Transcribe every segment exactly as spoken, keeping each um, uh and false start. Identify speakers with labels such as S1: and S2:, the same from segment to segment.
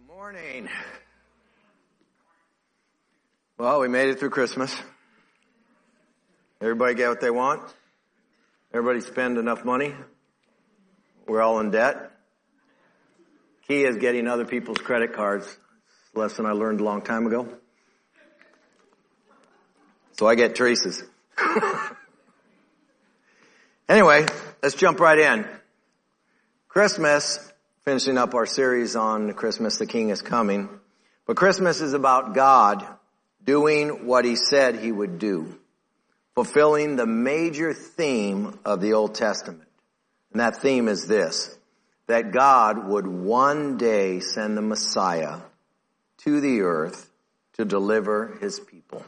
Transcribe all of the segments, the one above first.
S1: Morning. Well, we made it through Christmas. Everybody get what they want? Everybody spend enough money? We're all in debt. Key is getting other people's credit cards. It's a lesson I learned a long time ago. So I get Teresa's. Anyway, let's jump right in. Christmas, finishing up our series on Christmas, the King is coming. But Christmas is about God doing what He said He would do, fulfilling the major theme of the Old Testament. And that theme is this, that God would one day send the Messiah to the earth to deliver His people.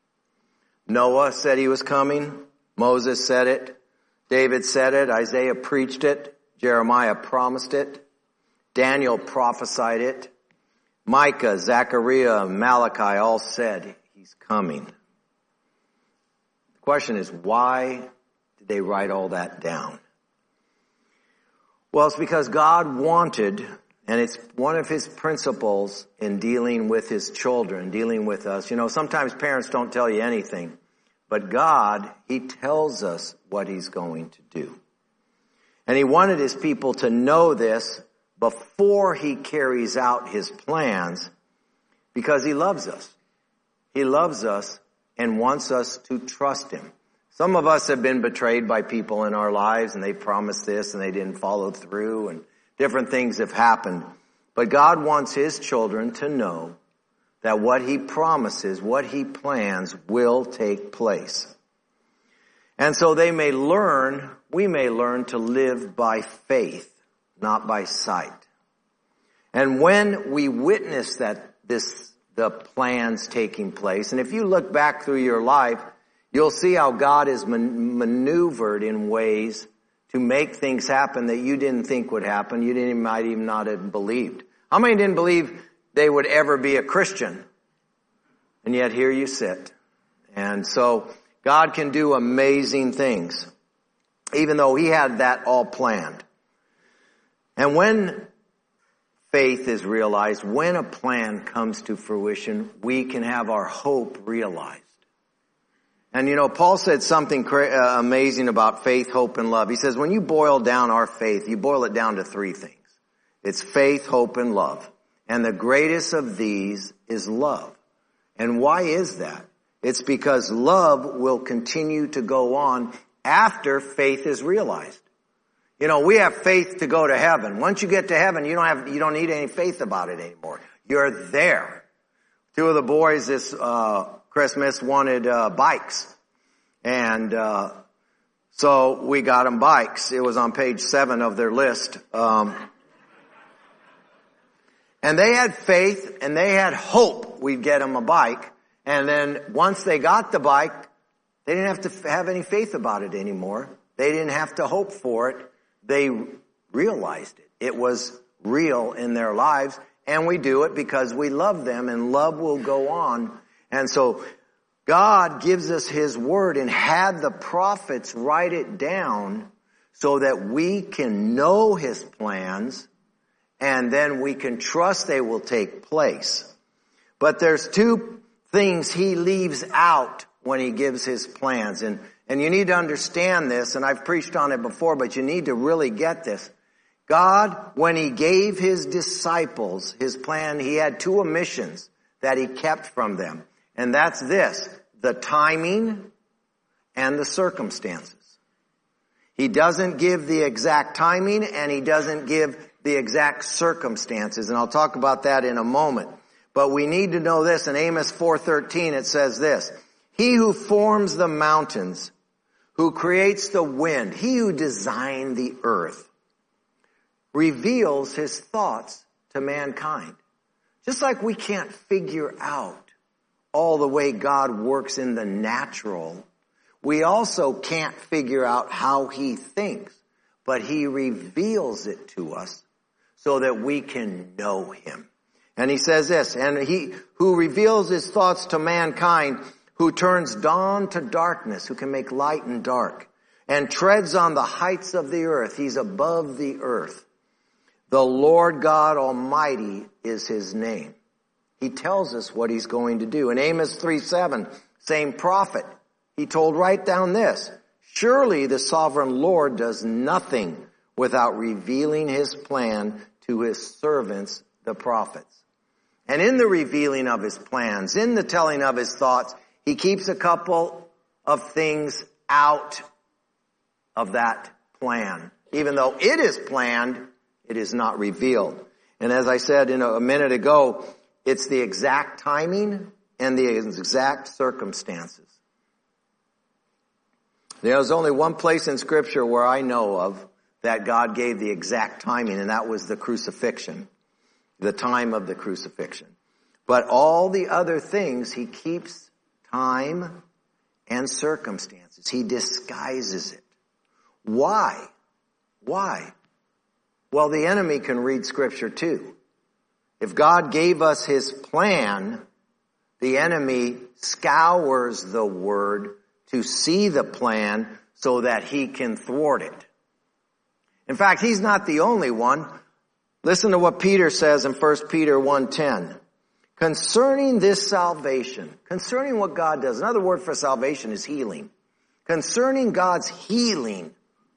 S1: Noah said he was coming. Moses said it. David said it. Isaiah preached it. Jeremiah promised it. Daniel prophesied it. Micah, Zechariah, Malachi all said He's coming. The question is, why did they write all that down? Well, it's because God wanted, and it's one of His principles in dealing with His children, dealing with us. You know, sometimes parents don't tell you anything, but God, He tells us what He's going to do. And He wanted His people to know this before He carries out His plans, because He loves us. He loves us and wants us to trust Him. Some of us have been betrayed by people in our lives, and they promised this and they didn't follow through, and different things have happened. But God wants His children to know that what He promises, what He plans will take place. And so they may learn, we may learn to live by faith, not by sight. And when we witness that this, the plans taking place, and if you look back through your life, you'll see how God is man- maneuvered in ways to make things happen that you didn't think would happen. You didn't, might even not have believed. How many didn't believe they would ever be a Christian? And yet here you sit. And so God can do amazing things, even though He had that all planned. And when faith is realized, when a plan comes to fruition, we can have our hope realized. And you know, Paul said something cra- uh, amazing about faith, hope, and love. He says, when you boil down our faith, you boil it down to three things. It's faith, hope, and love. And the greatest of these is love. And why is that? It's because love will continue to go on after faith is realized. You know, we have faith to go to heaven. Once you get to heaven, you don't have, you don't need any faith about it anymore. You're there. Two of the boys this, uh, Christmas wanted, uh, bikes. And, uh, so we got them bikes. It was on page seven of their list. Um, and they had faith and they had hope we'd get them a bike. And then once they got the bike, they didn't have to have any faith about it anymore. They didn't have to hope for it. They realized it. It was real in their lives. And we do it because we love them, and love will go on. And so God gives us His word and had the prophets write it down so that we can know His plans, and then we can trust they will take place. But there's two things He leaves out when He gives His plans. And, and you need to understand this, and I've preached on it before, but you need to really get this. God, when He gave His disciples His plan, He had two omissions that He kept from them. And that's this, the timing and the circumstances. He doesn't give the exact timing, and He doesn't give the exact circumstances. And I'll talk about that in a moment. But we need to know this. In Amos four thirteen, it says this, He who forms the mountains, who creates the wind, He who designed the earth, reveals His thoughts to mankind. Just like we can't figure out all the way God works in the natural, we also can't figure out how He thinks, but He reveals it to us so that we can know Him. And He says this, and He who reveals His thoughts to mankind, who turns dawn to darkness, who can make light and dark, and treads on the heights of the earth. He's above the earth. The Lord God Almighty is his name. He tells us what he's going to do. In Amos three seven, same prophet, he told right down this, surely the sovereign Lord does nothing without revealing his plan to his servants, the prophets. And in the revealing of his plans, in the telling of his thoughts, he keeps a couple of things out of that plan. Even though it is planned, it is not revealed. And as I said in a, a minute ago, it's the exact timing and the exact circumstances. There's only one place in Scripture where I know of that God gave the exact timing, and that was the crucifixion, the time of the crucifixion. But all the other things, he keeps time and circumstances. He disguises it. Why? Why? Well, the enemy can read Scripture too. If God gave us his plan, the enemy scours the word to see the plan so that he can thwart it. In fact, he's not the only one. Listen to what Peter says in First Peter one ten. Concerning this salvation, concerning what God does, another word for salvation is healing. Concerning God's healing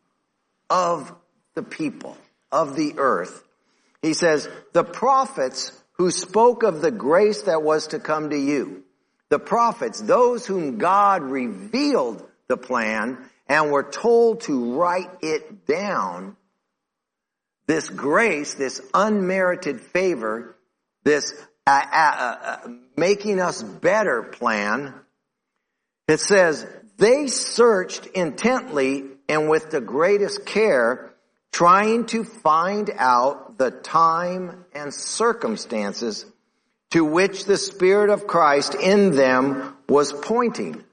S1: of the people, of the earth, he says, the prophets who spoke of the grace that was to come to you, the prophets, those whom God revealed the plan and were told to write it down, this grace, this unmerited favor, this uh, uh, uh, making us better plan, it says, they searched intently and with the greatest care, trying to find out the time and circumstances to which the Spirit of Christ in them was pointing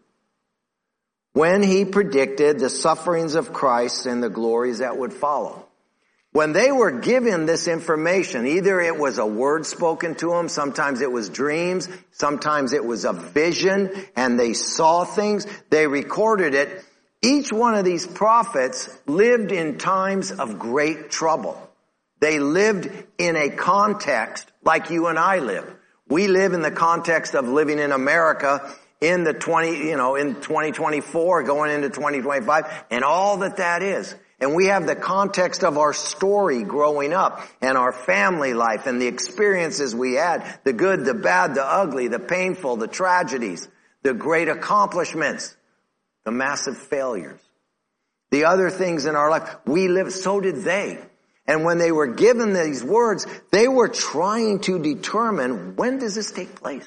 S1: when he predicted the sufferings of Christ and the glories that would follow. When they were given this information, either it was a word spoken to them, sometimes it was dreams, sometimes it was a vision, and they saw things, they recorded it. Each one of these prophets lived in times of great trouble. They lived in a context like you and I live. We live in the context of living in America in the twenty, you know, in twenty twenty-four, going into twenty twenty-five, and all that that is. And we have the context of our story growing up and our family life and the experiences we had, the good, the bad, the ugly, the painful, the tragedies, the great accomplishments, the massive failures, the other things in our life. We live, so did they. And when they were given these words, they were trying to determine, when does this take place?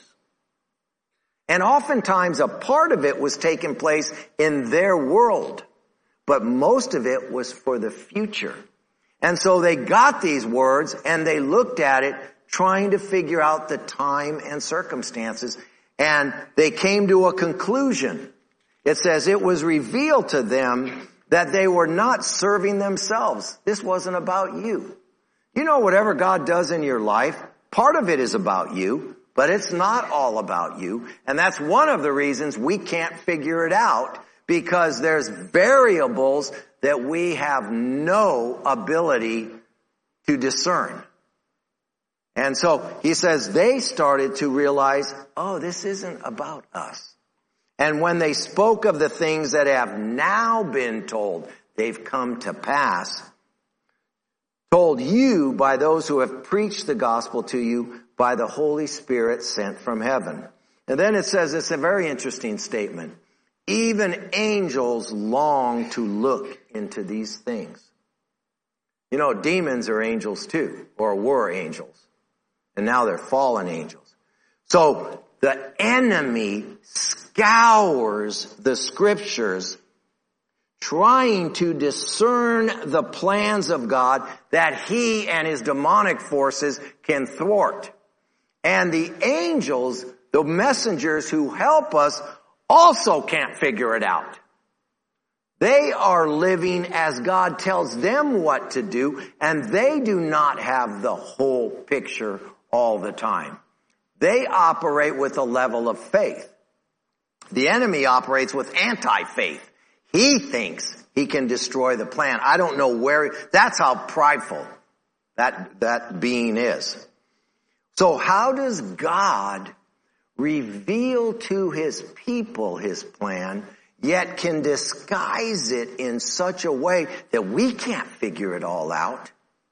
S1: And oftentimes a part of it was taking place in their world, but most of it was for the future. And so they got these words and they looked at it trying to figure out the time and circumstances, and they came to a conclusion. It says it was revealed to them that they were not serving themselves. This wasn't about you. You know, whatever God does in your life, part of it is about you, but it's not all about you. And that's one of the reasons we can't figure it out, because there's variables that we have no ability to discern. And so he says they started to realize, oh, this isn't about us. And when they spoke of the things that have now been told, they've come to pass, told you by those who have preached the gospel to you by the Holy Spirit sent from heaven. And then it says, it's a very interesting statement. Even angels long to look into these things. You know, demons are angels too, or were angels. And now they're fallen angels. So the enemy scours the scriptures trying to discern the plans of God that he and his demonic forces can thwart. And the angels, the messengers who help us, also can't figure it out. They are living as God tells them what to do, and they do not have the whole picture all the time. They operate with a level of faith. The enemy operates with anti-faith. He thinks he can destroy the plan. I don't know where, that's how prideful that, that being is. So how does God reveal to his people his plan, yet can disguise it in such a way that we can't figure it all out?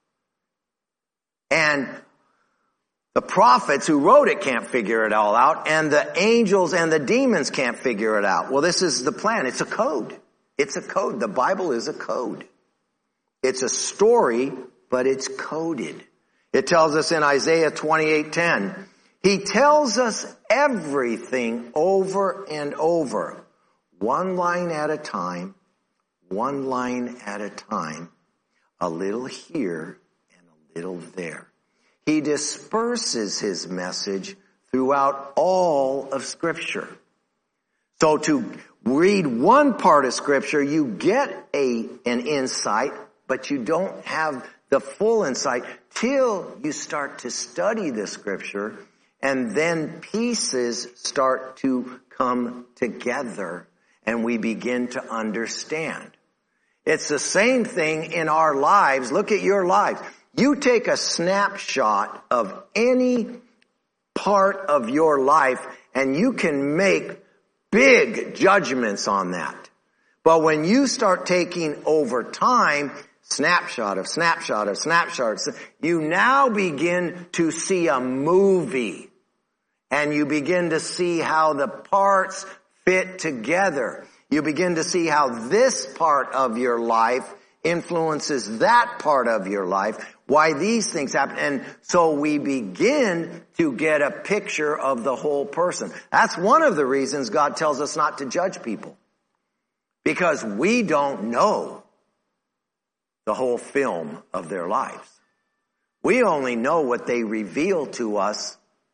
S1: And the prophets who wrote it can't figure it all out, and the angels and the demons can't figure it out. Well, this is the plan. It's a code. It's a code. The Bible is a code. It's a story, but it's coded. It tells us in Isaiah twenty-eight ten, he tells us everything over and over, one line at a time, one line at a time, a little here and a little there. He disperses his message throughout all of Scripture. So to read one part of Scripture, you get a an insight, but you don't have the full insight till you start to study the Scripture, and then pieces start to come together and we begin to understand. It's the same thing in our lives. Look at your lives. You take a snapshot of any part of your life and you can make big judgments on that. But when you start taking over time, snapshot of snapshot of snapshots, you now begin to see a movie. And you begin to see how the parts fit together. You begin to see how this part of your life influences that part of your life, why these things happen. And so we begin to get a picture of the whole person. That's one of the reasons God tells us not to judge people. Because we don't know the whole film of their lives. We only know what they reveal to us.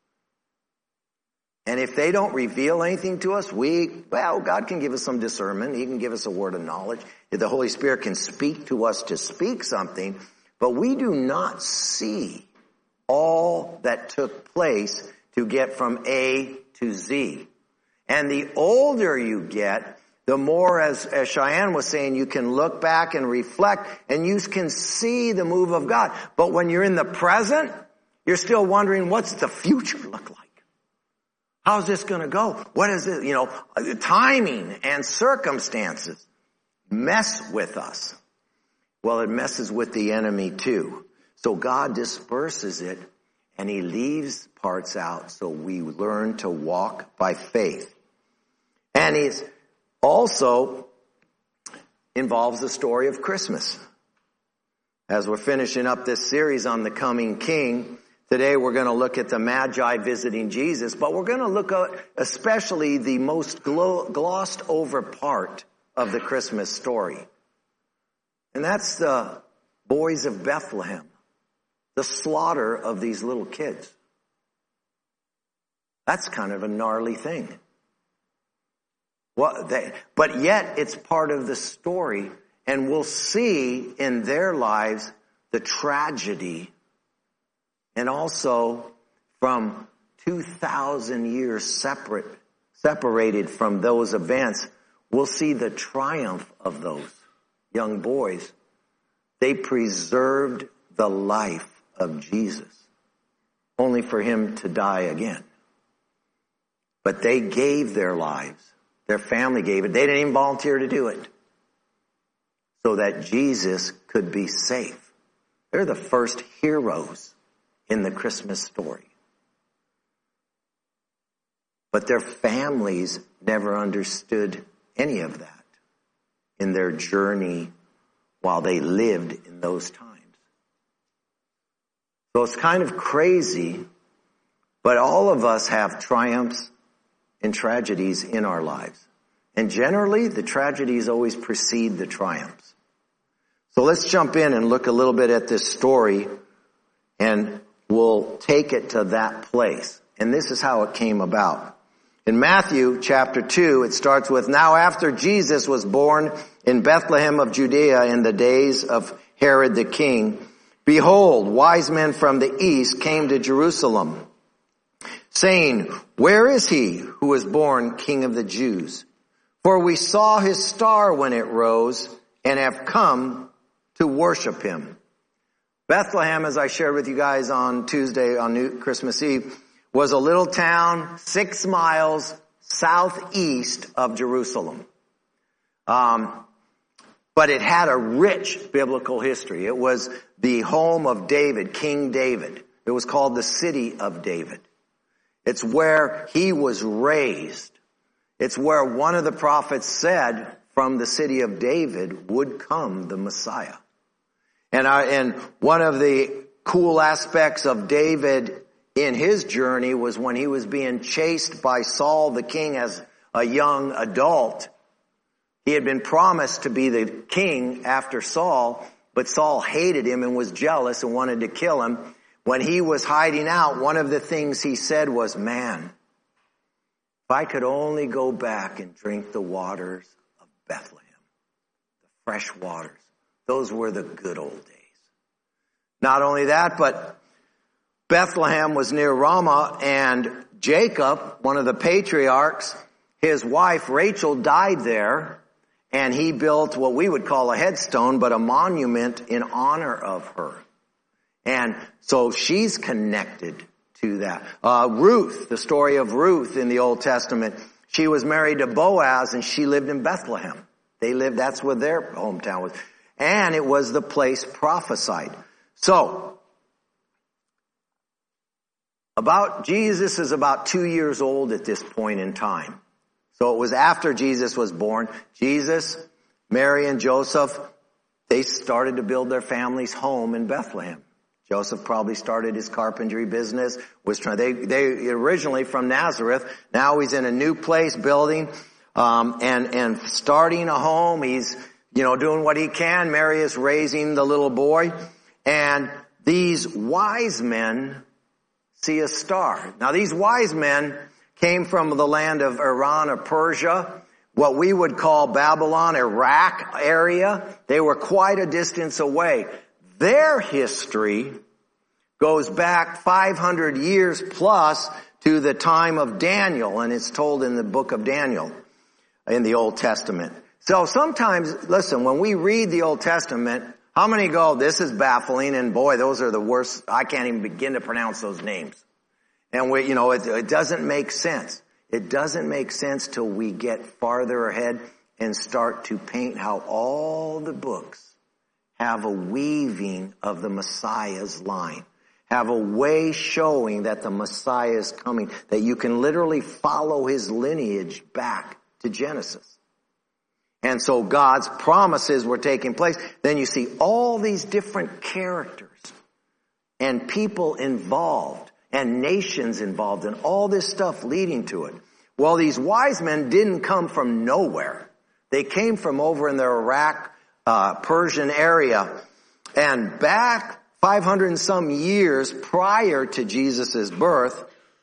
S1: And if they don't reveal anything to us, we, well, God can give us some discernment. He can give us a word of knowledge. The Holy Spirit can speak to us to speak something, but we do not see all that took place to get from A to Z. And the older you get, the more, as, as Cheyenne was saying, you can look back and reflect and you can see the move of God. But when you're in the present, you're still wondering, what's the future look like? How's this going to go? What is it? You know, timing and circumstances mess with us. Well, it messes with the enemy too. So God disperses it and he leaves parts out so we learn to walk by faith. And it also involves the story of Christmas. As we're finishing up this series on the coming King, today we're going to look at the Magi visiting Jesus, but we're going to look at especially the most glossed over part of the Christmas story. And that's the boys of Bethlehem, the slaughter of these little kids. That's kind of a gnarly thing. Well, they, but yet it's part of the story, and we'll see in their lives the tragedy. And also, from two thousand years separate, separated from those events, we'll see the triumph of those young boys. They preserved the life of Jesus, only for him to die again. But they gave their lives. Their family gave it. They didn't even volunteer to do it, so that Jesus could be safe. They're the first heroes in the Christmas story. But their families never understood any of that in their journey while they lived in those times. So it's kind of crazy, but all of us have triumphs and tragedies in our lives. And generally, the tragedies always precede the triumphs. So let's jump in and look a little bit at this story, and we'll take it to that place. And this is how it came about. In Matthew chapter two, it starts with, "Now after Jesus was born in Bethlehem of Judea in the days of Herod the king, behold, wise men from the east came to Jerusalem, saying, 'Where is he who was born King of the Jews? For we saw his star when it rose and have come to worship him.' Bethlehem, as I shared with you guys on Tuesday, on New Christmas Eve, was a little town six miles southeast of Jerusalem. Um, but it had a rich biblical history. It was the home of David, King David. It was called the City of David. It's where he was raised. It's where one of the prophets said from the city of David would come the Messiah. And, I, and one of the cool aspects of David in his journey was when he was being chased by Saul the king as a young adult. He had been promised to be the king after Saul, but Saul hated him and was jealous and wanted to kill him. When he was hiding out, one of the things he said was, man, if I could only go back and drink the waters of Bethlehem, the fresh waters. Those were the good old days. Not only that, but Bethlehem was near Ramah, and Jacob, one of the patriarchs, his wife Rachel died there, and he built what we would call a headstone, but a monument in honor of her. And so she's connected to that. Uh, Ruth, the story of Ruth in the Old Testament, she was married to Boaz, and she lived in Bethlehem. They lived, that's where their hometown was. And it was the place prophesied. So, about, Jesus is about two years old at this point in time. So it was after Jesus was born. Jesus, Mary, and Joseph, they started to build their family's home in Bethlehem. Joseph probably started his carpentry business, was trying, they, they originally from Nazareth. Now he's in a new place building, um, and, and starting a home. He's, you know, doing what he can. Mary is raising the little boy. And these wise men see a star. Now these wise men came from the land of Iran or Persia, what we would call Babylon, Iraq area. They were quite a distance away. Their history goes back five hundred years plus to the time of Daniel, and it's told in the book of Daniel in the Old Testament. So sometimes, listen, when we read the Old Testament, how many go, this is baffling, and boy, those are the worst, I can't even begin to pronounce those names. And we, you know, it, it doesn't make sense. It doesn't make sense till we get farther ahead and start to paint how all the books have a weaving of the Messiah's line, have a way showing that the Messiah is coming, that you can literally follow his lineage back to Genesis. And so God's promises were taking place. Then you see all these different characters and people involved and nations involved and all this stuff leading to it. Well, these wise men didn't come from nowhere. They came from over in the Iraq, uh, Persian area. And back five hundred and some years prior to Jesus' birth,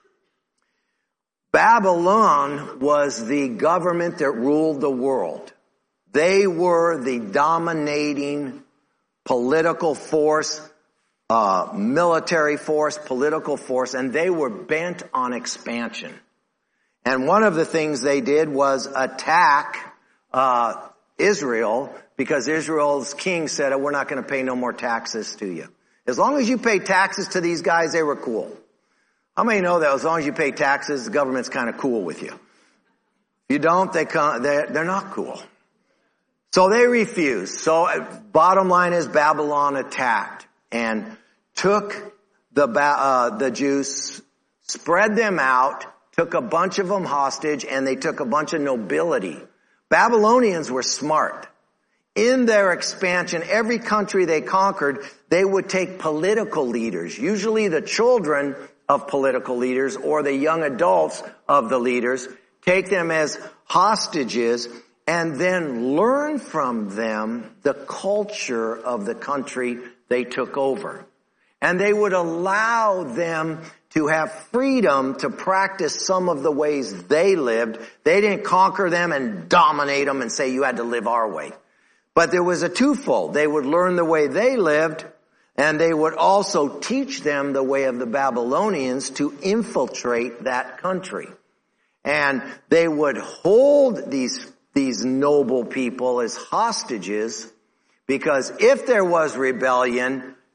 S1: Babylon was the government that ruled the world. They were the dominating political force, uh, military force, political force, and they were bent on expansion. And one of the things they did was attack uh Israel, because Israel's king said, oh, we're not going to pay no more taxes to you. As long as you pay taxes to these guys, they were cool. How many know that as long as you pay taxes, the government's kind of cool with you? If you don't, they can't, they're, they're not cool. So they refused. So bottom line is Babylon attacked and took the uh, the Jews, spread them out, took a bunch of them hostage, and they took a bunch of nobility. Babylonians were smart. In their expansion, every country they conquered, they would take political leaders, usually the children of political leaders or the young adults of the leaders, take them as hostages, and then learn from them the culture of the country they took over. And they would allow them to have freedom to practice some of the ways they lived. They didn't conquer them and dominate them and say you had to live our way. But there was a twofold. They would learn the way they lived, and they would also teach them the way of the Babylonians to infiltrate that country. And they would hold these these noble people as hostages, because if there was rebellion,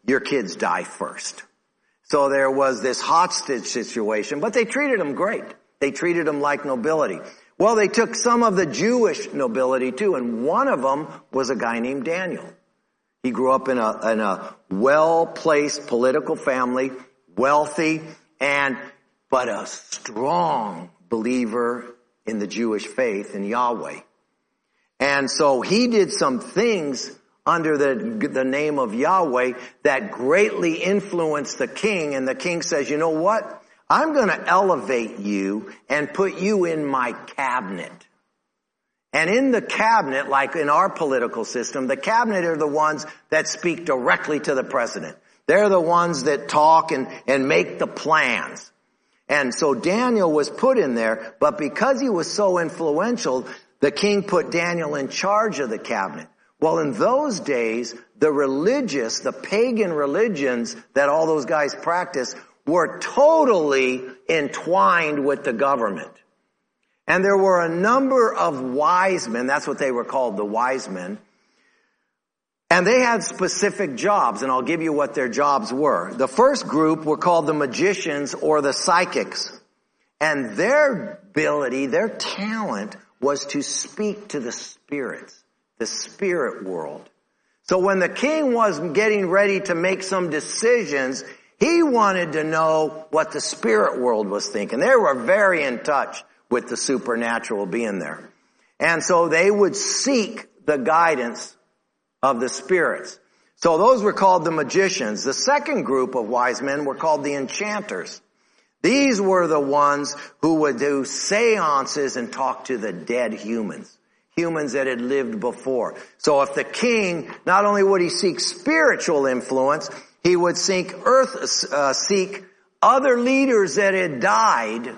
S1: your kids die first. So there was this hostage situation, but they treated them great. They treated them like nobility. Well, they took some of the Jewish nobility too, and one of them was a guy named Daniel. He grew up in a, in a well-placed political family, wealthy, and but a strong believer in the Jewish faith in Yahweh. And so he did some things under the, the name of Yahweh that greatly influenced the king. And the king says, you know what? I'm going to elevate you and put you in my cabinet. And in the cabinet, like in our political system, the cabinet are the ones that speak directly to the president. They're the ones that talk and, and make the plans. And so Daniel was put in there, but because he was so influential, the king put Daniel in charge of the cabinet. Well, in those days, the religious, the pagan religions that all those guys practiced were totally entwined with the government. And there were a number of wise men, that's what they were called, the wise men. And they had specific jobs, and I'll give you what their jobs were. The first group were called the magicians or the psychics. And their ability, their talent was to speak to the spirits, the spirit world. So when the king was getting ready to make some decisions, he wanted to know what the spirit world was thinking. They were very in touch with the supernatural being there. And so they would seek the guidance of the spirits. So those were called the magicians. The second group of wise men were called the enchanters. These were the ones who would do seances and talk to the dead humans, humans that had lived before. So if the king, not only would he seek spiritual influence, he would seek earth, uh, seek other leaders that had died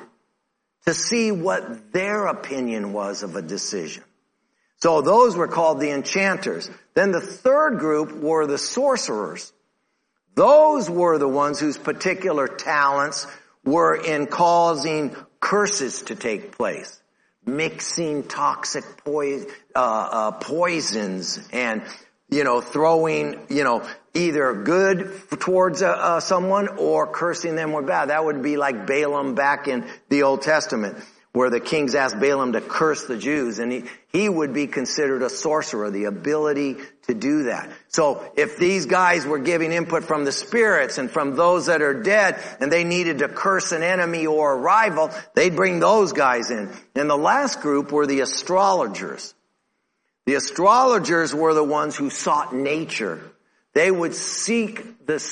S1: to see what their opinion was of a decision. So those were called the enchanters. Then the third group were the sorcerers. Those were the ones whose particular talents were in causing curses to take place, mixing toxic poison, uh, uh, poisons and, you know, throwing, you know, either good towards uh, uh, someone or cursing them with bad. That would be like Balaam back in the Old Testament, where the kings asked Balaam to curse the Jews, and he, he would be considered a sorcerer, the ability to do that. So if these guys were giving input from the spirits and from those that are dead, and they needed to curse an enemy or a rival, they'd bring those guys in. And the last group were the astrologers. The astrologers were the ones who sought nature. They would seek the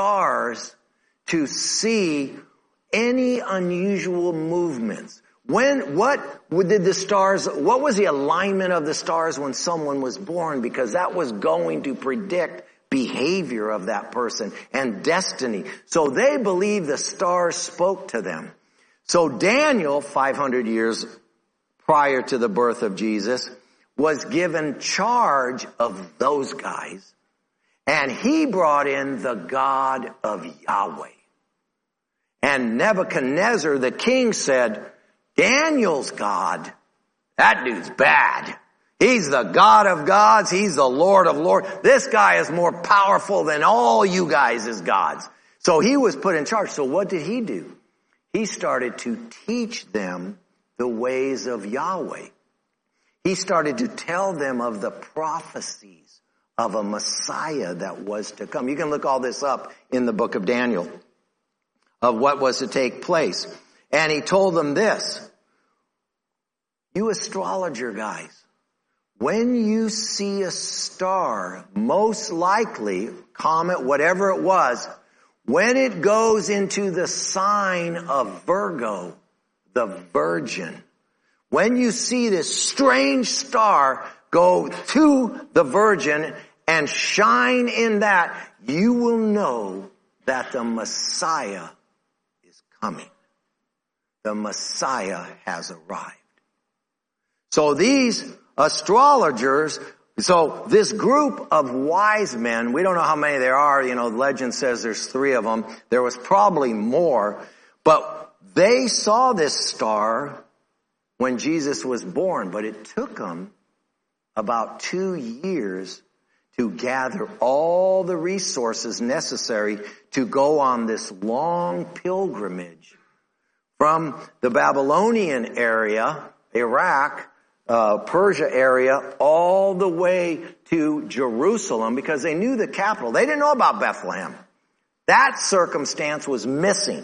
S1: stars to see any unusual movements. When, what did the stars, what was the alignment of the stars when someone was born? Because that was going to predict behavior of that person and destiny. So they believed the stars spoke to them. So Daniel, five hundred years prior to the birth of Jesus, was given charge of those guys. And he brought in the God of Yahweh. And Nebuchadnezzar, the king, said, Daniel's God, that dude's bad. He's the God of gods. He's the Lord of lords. This guy is more powerful than all you guys as gods. So he was put in charge. So what did he do? He started to teach them the ways of Yahweh. He started to tell them of the prophecies of a Messiah that was to come. You can look all this up in the book of Daniel, of what was to take place. And he told them this, you astrologer guys, when you see a star, most likely, comet, whatever it was, when it goes into the sign of Virgo, the Virgin, when you see this strange star go to the Virgin and shine in that, you will know that the Messiah is coming. The Messiah has arrived. So these astrologers, so this group of wise men, we don't know how many there are, you know, legend says there's three of them. There was probably more, but they saw this star when Jesus was born, but it took them about two years to gather all the resources necessary to go on this long pilgrimage from the Babylonian area, Iraq, uh, Persia area, all the way to Jerusalem, because they knew the capital. They didn't know about Bethlehem. That circumstance was missing.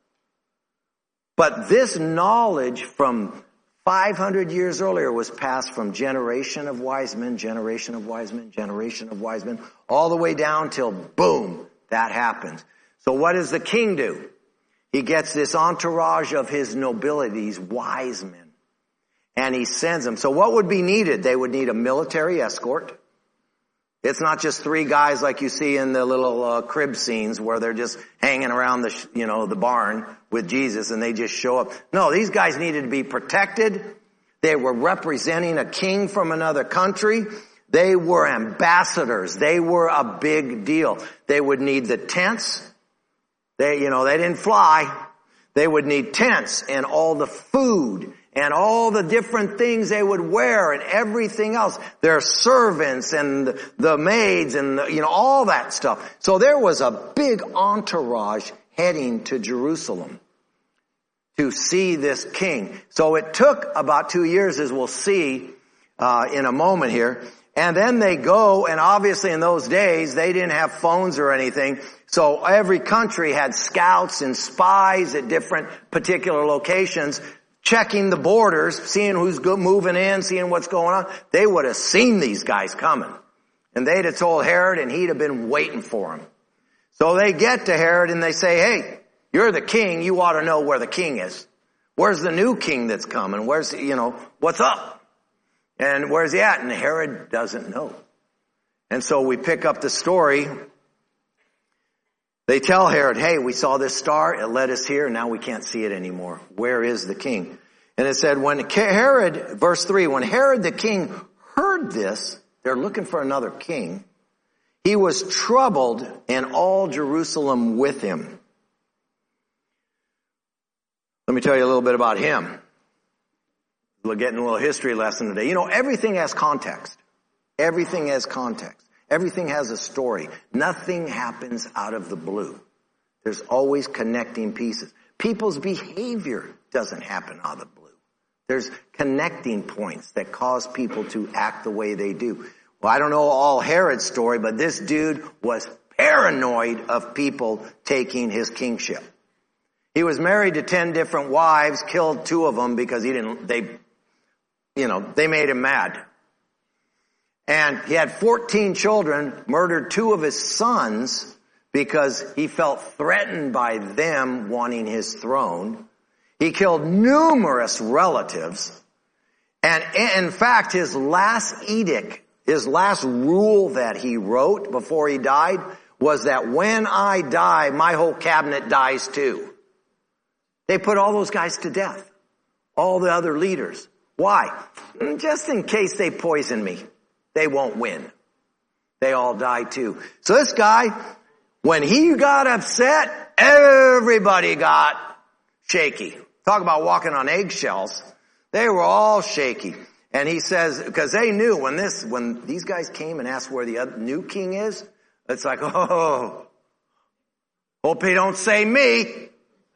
S1: But this knowledge from five hundred years earlier was passed from generation of wise men, generation of wise men, generation of wise men, all the way down till boom, that happens. So what does the king do? He gets this entourage of his nobility, these wise men, and he sends them. So what would be needed? They would need a military escort. It's not just three guys like you see in the little uh, crib scenes where they're just hanging around the, you know, the barn with Jesus and they just show up. No, these guys needed to be protected. They were representing a king from another country. They were ambassadors. They were a big deal. They would need the tents. They, you know, they didn't fly. They would need tents and all the food and all the different things they would wear and everything else. Their servants and the maids and, the, you know, all that stuff. So there was a big entourage heading to Jerusalem to see this king. So it took about two years, as we'll see uh, in a moment here. And then they go, and obviously in those days, they didn't have phones or anything. So every country had scouts and spies at different particular locations, checking the borders, seeing who's go- moving in, seeing what's going on. They would have seen these guys coming. And they'd have told Herod, and he'd have been waiting for them. So they get to Herod and they say, hey, you're the king. You ought to know where the king is. Where's the new king that's coming? Where's, you know, what's up? And where's he at? And Herod doesn't know. And so we pick up the story. They tell Herod, hey, we saw this star. It led us here. Now we can't see it anymore. Where is the king? And it said when Herod, verse three, when Herod the king heard this, they're looking for another king. He was troubled and all Jerusalem with him. Let me tell you a little bit about him. We're getting a little history lesson today. You know, everything has context. Everything has context. Everything has a story. Nothing happens out of the blue. There's always connecting pieces. People's behavior doesn't happen out of the blue. There's connecting points that cause people to act the way they do. Well, I don't know all Herod's story, but this dude was paranoid of people taking his kingship. He was married to ten different wives, killed two of them because he didn't, they, you know, they made him mad. And he had fourteen children, murdered two of his sons because he felt threatened by them wanting his throne. He killed numerous relatives. And in fact, his last edict, his last rule that he wrote before he died was that when I die, my whole cabinet dies too. They put all those guys to death. All the other leaders. Why? Just in case they poison me. They won't win. They all die too. So this guy, when he got upset, everybody got shaky. Talk about walking on eggshells. They were all shaky. And he says, because they knew when this, when these guys came and asked where the other, new king is, it's like, oh, hope he don't say me.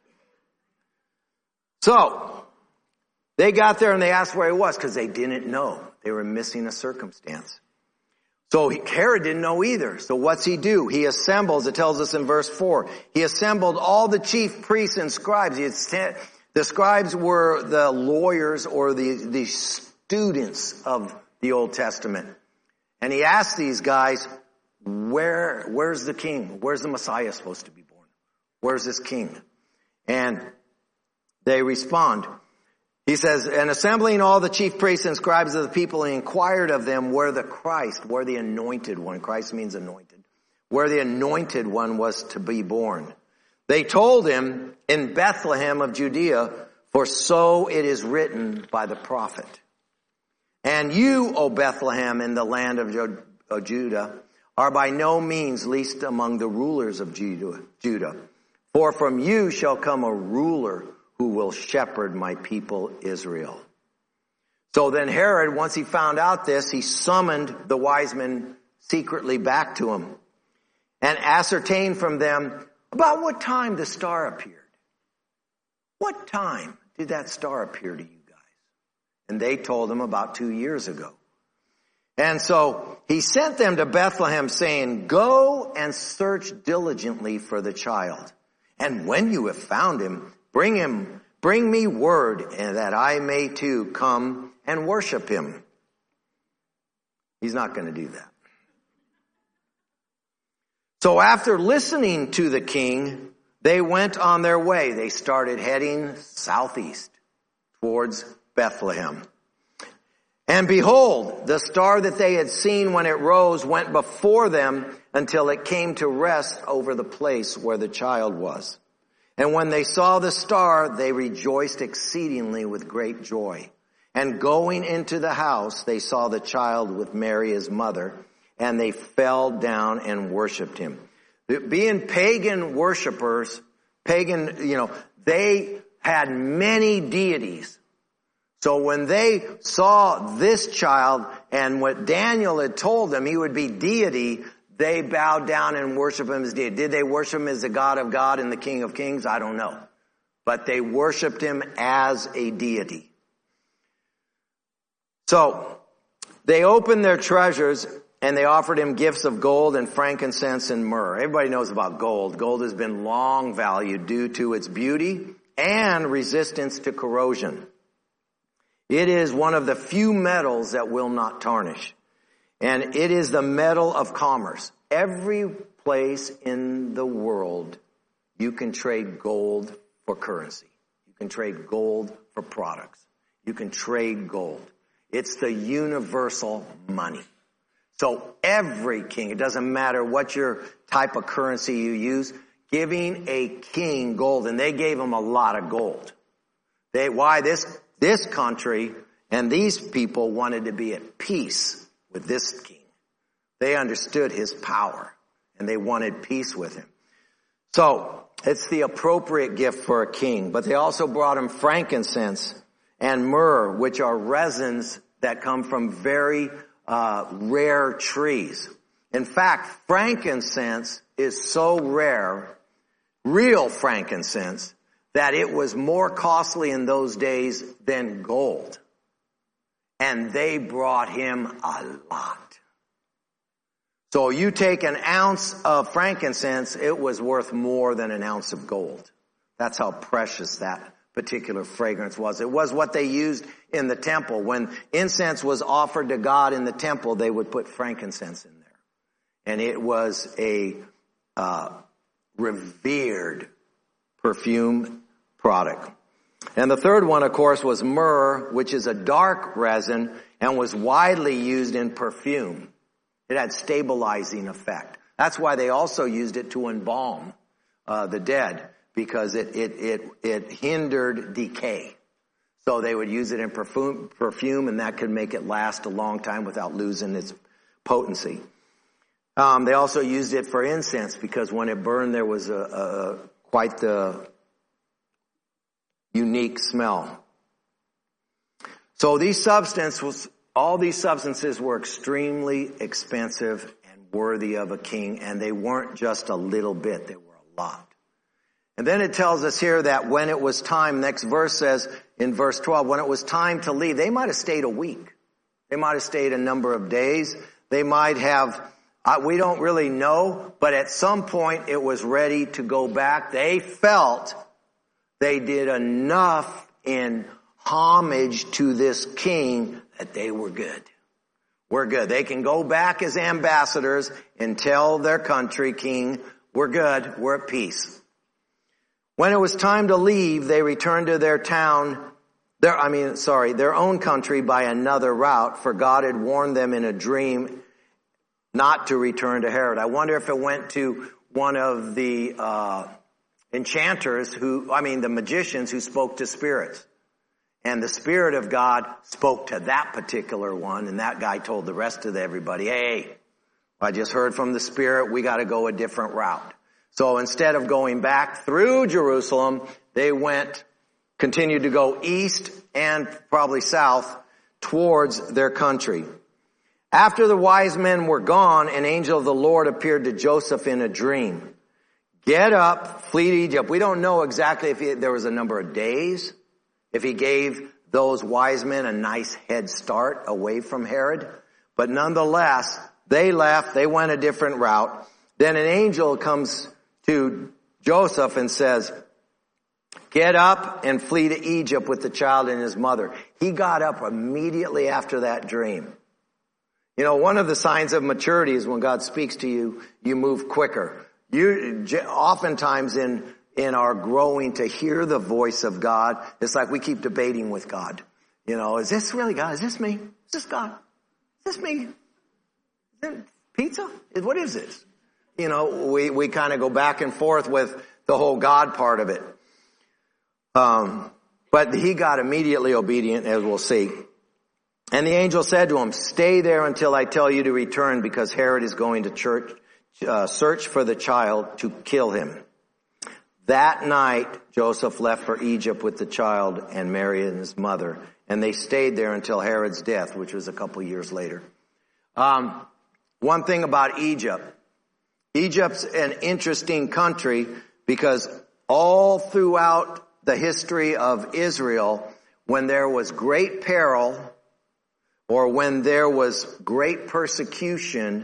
S1: So, they got there and they asked where he was because they didn't know. They were missing a circumstance. So Herod didn't know either. So what's he do? He assembles, it tells us in verse four, he assembled all the chief priests and scribes. He had, the scribes were the lawyers or the, the students of the Old Testament. And he asked these guys, where, where's the king? Where's the Messiah supposed to be born? Where's this king? And they respond. He says, and assembling all the chief priests and scribes of the people, he inquired of them where the Christ, where the anointed one, Christ means anointed, where the anointed one was to be born. They told him, in Bethlehem of Judea, for so it is written by the prophet. And you, O Bethlehem, in the land of Judah, are by no means least among the rulers of Judah. For from you shall come a ruler who will shepherd my people Israel. So then Herod, once he found out this, he summoned the wise men secretly back to him and ascertain from them about what time the star appeared. What time did that star appear to you guys? And they told him about two years ago. And so he sent them to Bethlehem saying, go and search diligently for the child. And when you have found him, bring him, bring me word and that I may too come and worship him. He's not going to do that. So after listening to the king, they went on their way. They started heading southeast towards Bethlehem. And behold, the star that they had seen when it rose went before them until it came to rest over the place where the child was. And when they saw the star, they rejoiced exceedingly with great joy. And going into the house, they saw the child with Mary his mother, and they fell down and worshiped him. Being pagan worshipers, pagan, you know, they had many deities. So when they saw this child and what Daniel had told them he would be deity, they bowed down and worshiped him as deity. Did they worship him as the God of God and the King of Kings? I don't know. But they worshiped him as a deity. So they opened their treasures and they offered him gifts of gold and frankincense and myrrh. Everybody knows about gold. Gold has been long valued due to its beauty and resistance to corrosion. It is one of the few metals that will not tarnish. And it is the metal of commerce. Every place in the world you can trade gold for currency. You can trade gold for products. You can trade gold. It's the universal money. So every king, it doesn't matter what your type of currency you use, giving a king gold, and they gave him a lot of gold. They, why this, this country and these people wanted to be at peace with this king. They understood his power and they wanted peace with him. So it's the appropriate gift for a king, but they also brought him frankincense and myrrh, which are resins that come from very uh, rare trees. In fact, frankincense is so rare, real frankincense, that it was more costly in those days than gold. And they brought him a lot. So you take an ounce of frankincense, it was worth more than an ounce of gold. That's how precious that particular fragrance was. It was what they used in the temple. When incense was offered to God in the temple, they would put frankincense in there. And it was a uh, revered perfume product. And the third one, of course, was myrrh, which is a dark resin and was widely used in perfume. It had stabilizing effect. That's why they also used it to embalm uh, the dead, because it, it, it, it hindered decay. So they would use it in perfume, perfume, and that could make it last a long time without losing its potency. Um, they also used it for incense, because when it burned, there was a, a quite the unique smell. So these substances, all these substances were extremely expensive and worthy of a king, and they weren't just a little bit, they were a lot. And then it tells us here that when it was time, next verse says in verse twelve, when it was time to leave, they might have stayed a week. They might have stayed a number of days. They might have, uh, we don't really know, but at some point it was ready to go back. They felt they did enough in homage to this king that they were good. We're good. They can go back as ambassadors and tell their country king, we're good, we're at peace. When it was time to leave, they returned to their town, their, I mean, sorry, their own country by another route, for God had warned them in a dream not to return to Herod. I wonder if it went to one of the uh enchanters who, I mean, the magicians who spoke to spirits. And the Spirit of God spoke to that particular one, and that guy told the rest of everybody, hey, I just heard from the Spirit, we got to go a different route. So instead of going back through Jerusalem, they went, continued to go east and probably south towards their country. After the wise men were gone, an angel of the Lord appeared to Joseph in a dream. Get up, flee to Egypt. We don't know exactly if he, there was a number of days, if he gave those wise men a nice head start away from Herod. But nonetheless, they left, they went a different route. Then an angel comes to Joseph and says, get up and flee to Egypt with the child and his mother. He got up immediately after that dream. You know, one of the signs of maturity is when God speaks to you, you move quicker. You, oftentimes in, in our growing to hear the voice of God, it's like we keep debating with God. You know, is this really God? Is this me? Is this God? Is this me? Is it pizza? What is this? You know, we, we kind of go back and forth with the whole God part of it. Um, but he got immediately obedient, as we'll see. And the angel said to him, stay there until I tell you to return, because Herod is going to church, uh, search for the child to kill him. That night, Joseph left for Egypt with the child and Mary and his mother, and they stayed there until Herod's death, which was a couple years later. Um, one thing about Egypt, Egypt's an interesting country because all throughout the history of Israel, when there was great peril or when there was great persecution,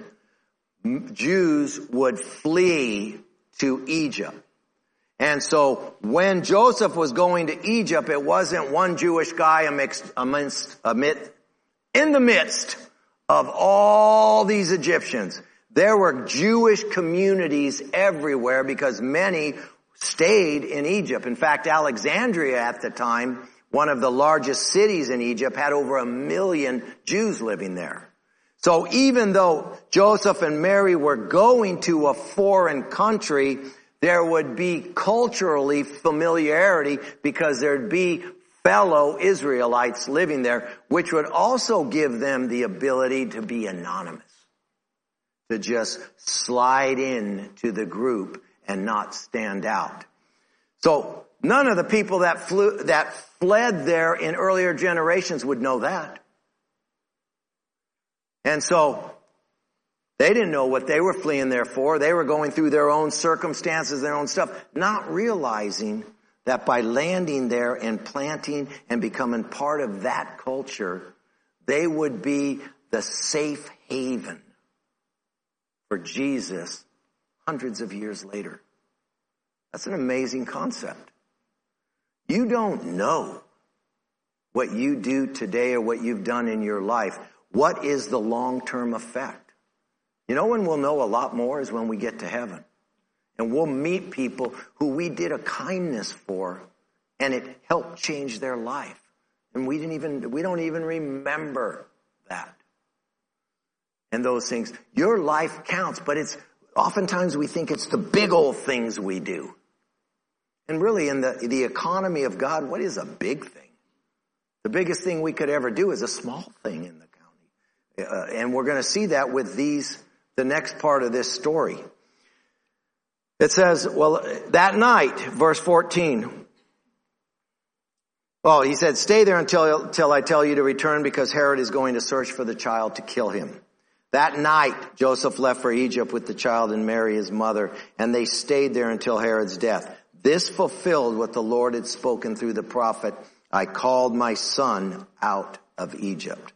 S1: Jews would flee to Egypt. And so when Joseph was going to Egypt, it wasn't one Jewish guy amidst, amidst, amidst, in the midst of all these Egyptians. There were Jewish communities everywhere because many stayed in Egypt. In fact, Alexandria at the time, one of the largest cities in Egypt, had over a million Jews living there. So even though Joseph and Mary were going to a foreign country, there would be culturally familiarity because there'd be fellow Israelites living there, which would also give them the ability to be anonymous, to just slide in to the group and not stand out. So none of the people that flew, that fled there in earlier generations would know that. And so they didn't know what they were fleeing there for. They were going through their own circumstances, their own stuff, not realizing that by landing there and planting and becoming part of that culture, they would be the safe haven for Jesus hundreds of years later. That's an amazing concept. You don't know what you do today or what you've done in your life. What is the long-term effect? You know when we'll know a lot more is when we get to heaven. And we'll meet people who we did a kindness for and it helped change their life. And we didn't even, we don't even remember that. And those things. Your life counts, but it's, oftentimes we think it's the big old things we do. And really in the, the economy of God, what is a big thing? The biggest thing we could ever do is a small thing in the county. Uh, and we're going to see that with these, the next part of this story. It says, well, that night, verse fourteen. Oh, he said, stay there until, until I tell you to return, because Herod is going to search for the child to kill him. That night, Joseph left for Egypt with the child and Mary, his mother, and they stayed there until Herod's death. This fulfilled what the Lord had spoken through the prophet. I called my son out of Egypt.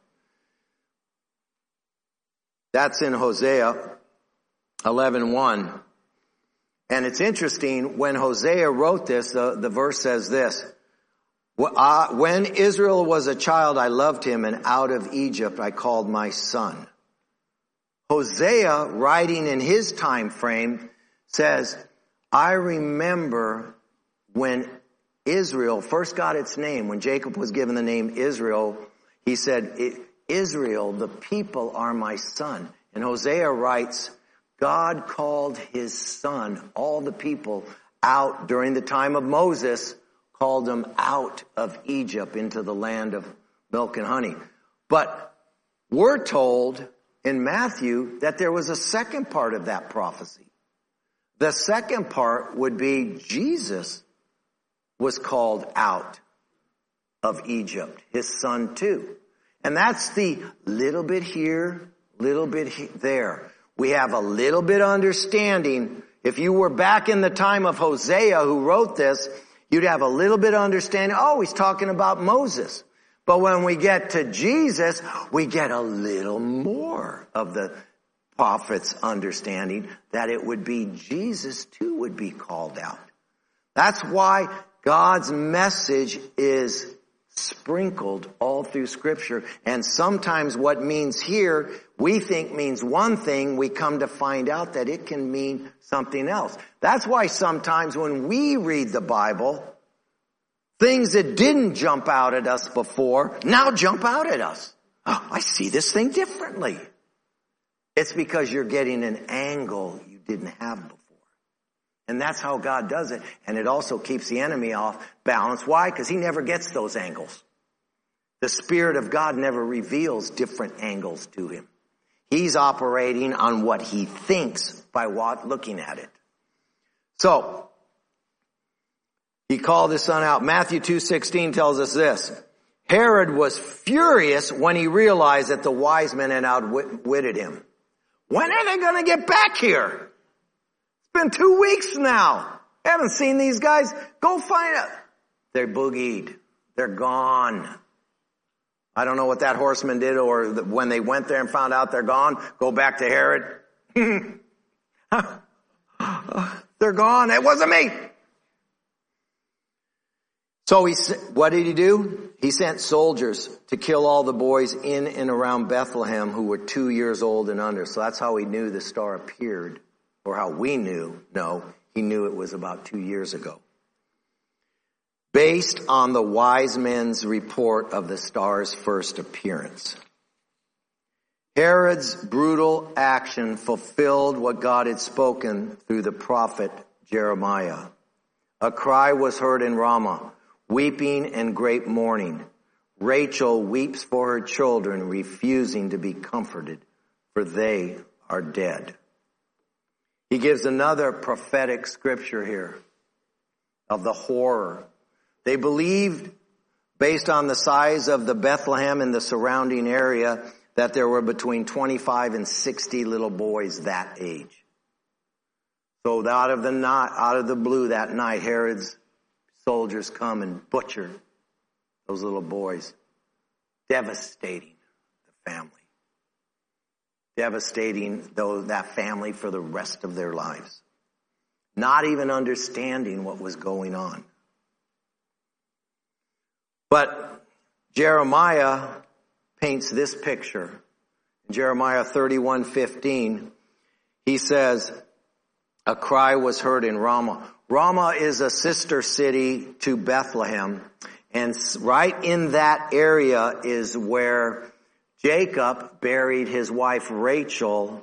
S1: That's in Hosea eleven one. And it's interesting, when Hosea wrote this, the, the verse says this, when Israel was a child, I loved him, and out of Egypt I called my son. Hosea, writing in his time frame, says, I remember when Israel first got its name, when Jacob was given the name Israel, he said, Israel, the people are my son. And Hosea writes, God called his son, all the people, out during the time of Moses, called them out of Egypt into the land of milk and honey. But we're told in Matthew that there was a second part of that prophecy. The second part would be Jesus was called out of Egypt, his son too. And that's the little bit here, little bit he- there. We have a little bit of understanding. If you were back in the time of Hosea who wrote this, you'd have a little bit of understanding. Oh, he's talking about Moses. But when we get to Jesus, we get a little more of the prophet's understanding that it would be Jesus too would be called out. That's why God's message is sprinkled all through Scripture. And sometimes what means here, we think means one thing, we come to find out that it can mean something else. That's why sometimes when we read the Bible, things that didn't jump out at us before now jump out at us. Oh, I see this thing differently. It's because you're getting an angle you didn't have before. And that's how God does it. And it also keeps the enemy off balance. Why? Because he never gets those angles. The Spirit of God never reveals different angles to him. He's operating on what he thinks by what, looking at it. So, he called his son out. Matthew two sixteen tells us this. Herod was furious when he realized that the wise men had outwitted him. When are they going to get back here? It's been two weeks now. I haven't seen these guys. Go find it. They're boogied. They're gone. I don't know what that horseman did, or when they went there and found out they're gone, go back to Herod. They're gone. It wasn't me. So he, what did he do? He sent soldiers to kill all the boys in and around Bethlehem who were two years old and under. So that's how he knew the star appeared, or how we knew. No, he knew it was about two years ago. Based on the wise men's report of the star's first appearance. Herod's brutal action fulfilled what God had spoken through the prophet Jeremiah. A cry was heard in Ramah, weeping and great mourning. Rachel weeps for her children, refusing to be comforted, for they are dead. He gives another prophetic scripture here of the horror. They believed, based on the size of the Bethlehem and the surrounding area, that there were between twenty-five and sixty little boys that age. So out of the night, out of the blue that night, Herod's soldiers come and butcher those little boys, devastating the family. Devastating though that family for the rest of their lives. Not even understanding what was going on. But Jeremiah paints this picture. In Jeremiah thirty-one fifteen, he says, a cry was heard in Ramah. Ramah is a sister city to Bethlehem. And right in that area is where Jacob buried his wife Rachel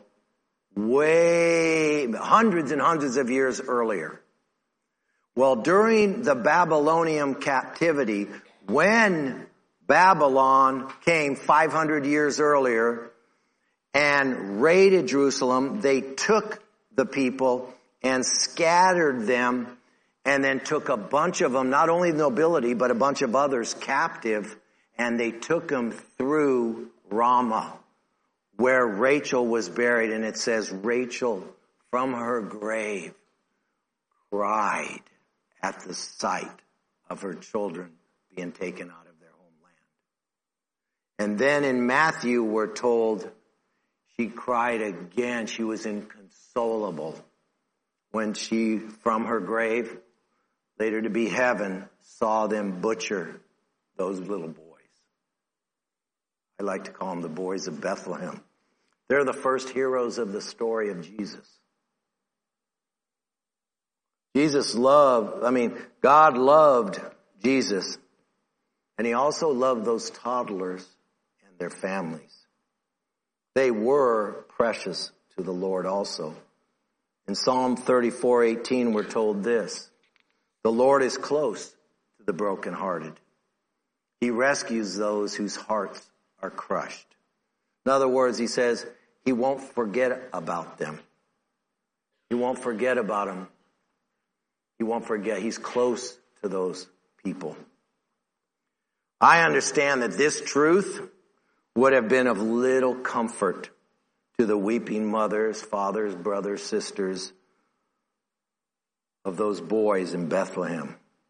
S1: way, hundreds and hundreds of years earlier. Well, during the Babylonian captivity, when Babylon came five hundred years earlier and raided Jerusalem, they took the people and scattered them, and then took a bunch of them, not only the nobility, but a bunch of others captive, and they took them through Ramah, where Rachel was buried. And it says, Rachel from her grave cried at the sight of her children being taken out of their homeland. And then in Matthew, we're told she cried again. She was inconsolable when she, from her grave, later to be heaven, saw them butcher those little boys. I like to call them the boys of Bethlehem. They're the first heroes of the story of Jesus. Jesus loved, I mean, God loved Jesus. And he also loved those toddlers and their families. They were precious to the Lord also. In Psalm thirty-four eighteen, we're told this. The Lord is close to the brokenhearted. He rescues those whose hearts are crushed. In other words, he says, he won't forget about them. He won't forget about them. He won't forget. He's close to those people. I understand that this truth would have been of little comfort to the weeping mothers, fathers, brothers, sisters of those boys in Bethlehem.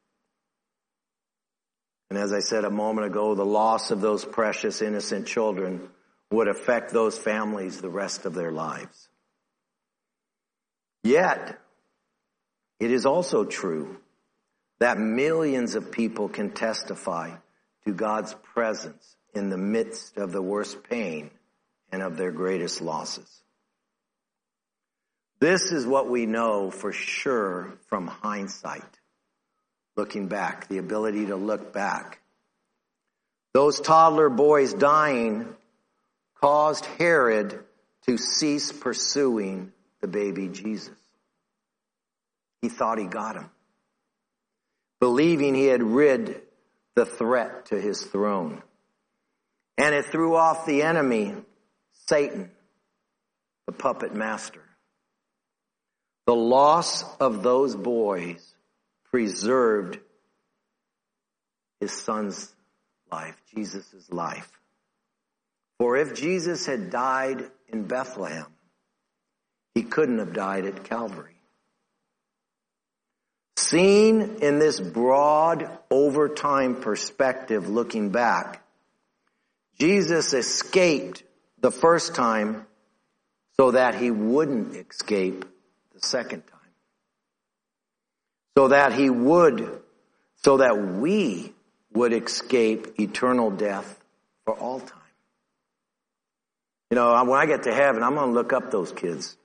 S1: And as I said a moment ago, the loss of those precious innocent children would affect those families the rest of their lives. Yet, it is also true that millions of people can testify to God's presence in the midst of the worst pain and of their greatest losses. This is what we know for sure from hindsight, looking back, the ability to look back. Those toddler boys dying caused Herod to cease pursuing the baby Jesus. He thought he got him, believing he had rid the threat to his throne. And it threw off the enemy, Satan, the puppet master. The loss of those boys preserved his son's life, Jesus' life. For if Jesus had died in Bethlehem, he couldn't have died at Calvary. Seen in this broad, over time perspective, looking back, Jesus escaped the first time so that he wouldn't escape the second time. So that he would, so that we would escape eternal death for all time. You know, when I get to heaven, I'm going to look up those kids.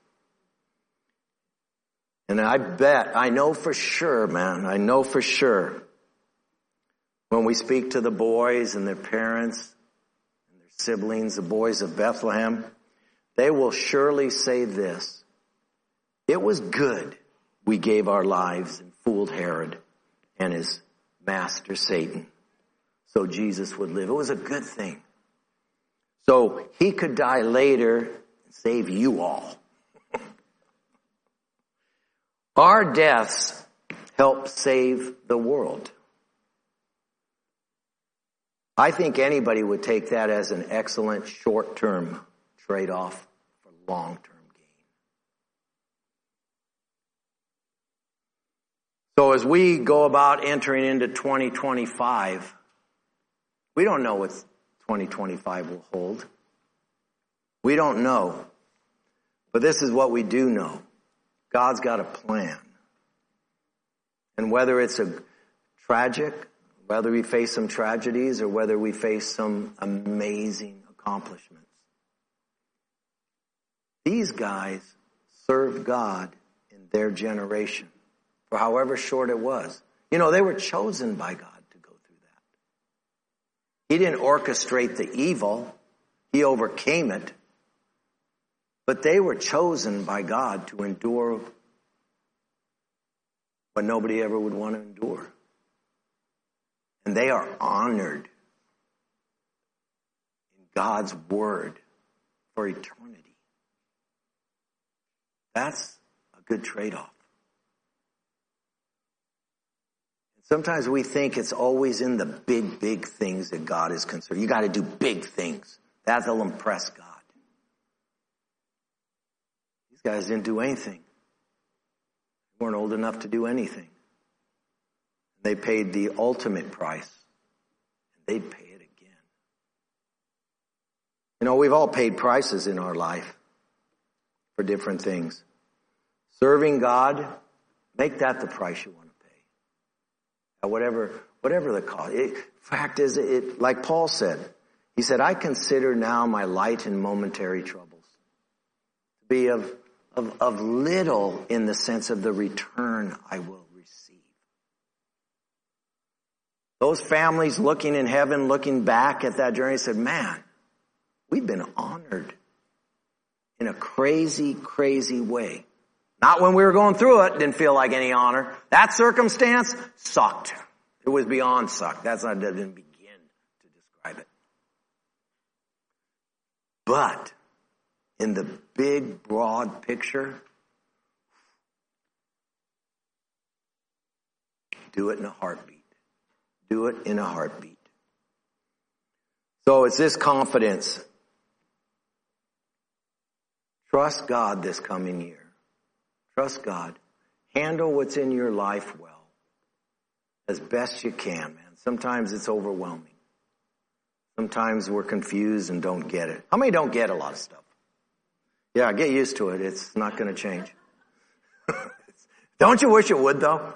S1: And I bet, I know for sure, man, I know for sure, when we speak to the boys and their parents and their siblings, the boys of Bethlehem, they will surely say this: it was good we gave our lives and fooled Herod and his master Satan so Jesus would live. It was a good thing. So he could die later and save you all. Our deaths help save the world. I think anybody would take that as an excellent short-term trade-off for long-term gain. So as we go about entering into twenty twenty-five, we don't know what twenty twenty-five will hold. We don't know. But this is what we do know. God's got a plan. And whether it's a tragic, whether we face some tragedies or whether we face some amazing accomplishments, these guys served God in their generation for however short it was. You know, they were chosen by God to go through that. He didn't orchestrate the evil. He overcame it. But they were chosen by God to endure what nobody ever would want to endure. And they are honored in God's word for eternity. That's a good trade-off. Sometimes we think it's always in the big, big things that God is concerned. You got to do big things. That'll impress God. These guys didn't do anything. They weren't old enough to do anything. They paid the ultimate price. And they'd pay it again. You know, we've all paid prices in our life for different things. Serving God, make that the price you want to pay. At whatever, whatever the cost. It, fact is, it, like Paul said, he said, I consider now my light and momentary troubles to be of Of, of little in the sense of the return I will receive. Those families looking in heaven, looking back at that journey, said, man, we've been honored in a crazy, crazy way. Not when we were going through it, didn't feel like any honor. That circumstance sucked. It was beyond sucked. That's not, I didn't begin to describe it. But in the big, broad picture, do it in a heartbeat. Do it in a heartbeat. So it's this confidence Trust God this coming year. Trust God. Handle what's in your life well. As best you can, man. Sometimes it's overwhelming. Sometimes we're confused and don't get it. How many don't get a lot of stuff? Yeah, get used to it. It's not going to change. Don't you wish it would, though?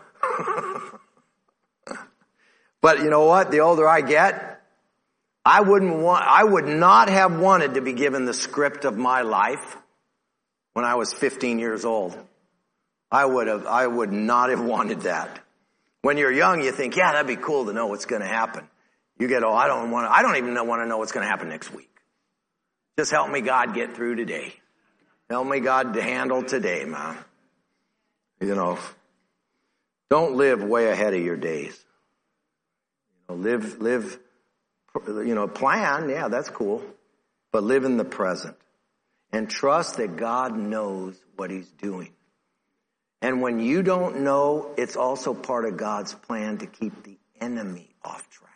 S1: But you know what? The older I get, I wouldn't want, I would not have wanted to be given the script of my life when I was fifteen years old. I would have, I would not have wanted that. When you're young, you think, yeah, that'd be cool to know what's going to happen. You get, oh, I don't want to, I don't even want to know what's going to happen next week. Just help me, God, get through today. Help me, God, to handle today, man. You know, don't live way ahead of your days. You know, live, live, you know, plan, yeah, that's cool. But live in the present. And trust that God knows what he's doing. And when you don't know, it's also part of God's plan to keep the enemy off track.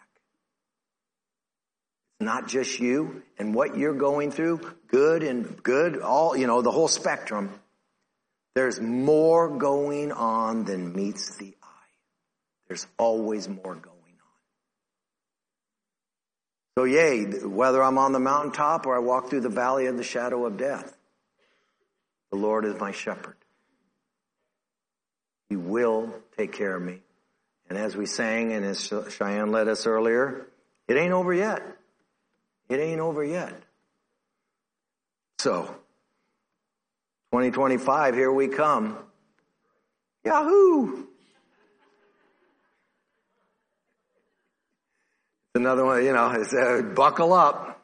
S1: It's not just you and what you're going through, good and good, all, you know, the whole spectrum. There's more going on than meets the eye. There's always more going on. So yea, whether I'm on the mountaintop or I walk through the valley of the shadow of death, the Lord is my shepherd. He will take care of me. And as we sang and as Cheyenne led us earlier, it ain't over yet. It ain't over yet. So, twenty twenty-five, here we come. Yahoo! Another one, you know, it's, uh, buckle up.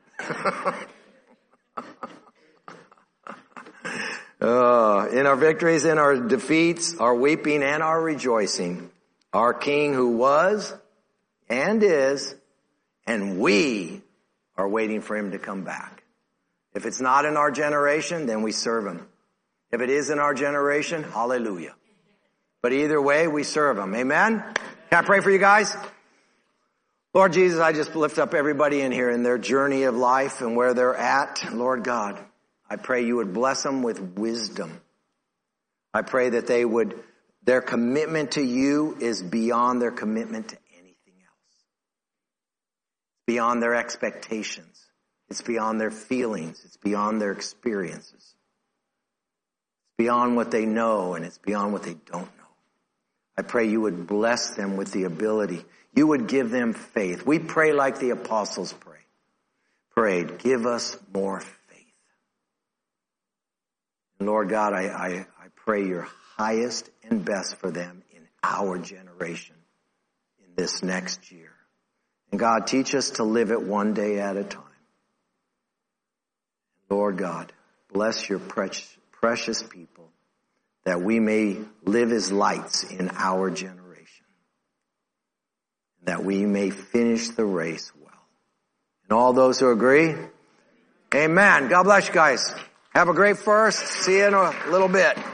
S1: Uh, in our victories, in our defeats, our weeping and our rejoicing, our King who was and is, and we are waiting for him to come back. If it's not in our generation, then we serve him. If it is in our generation, hallelujah. But either way, we serve him. Amen? Can I pray for you guys? Lord Jesus, I just lift up everybody in here in their journey of life and where they're at. Lord God, I pray you would bless them with wisdom. I pray that they would, their commitment to you is beyond their commitment to anything else. Beyond their expectations. It's beyond their feelings. It's beyond their experiences. It's beyond what they know and it's beyond what they don't know. I pray you would bless them with the ability. You would give them faith. We pray like the apostles pray. Prayed, give us more faith. Lord God, I, I, I pray your highest and best for them in our generation in this next year. And God, teach us to live it one day at a time. Lord God, bless your precious, precious people that we may live as lights in our generation. That we may finish the race well. And all those who agree, amen. God bless you guys. Have a great first. See you in a little bit.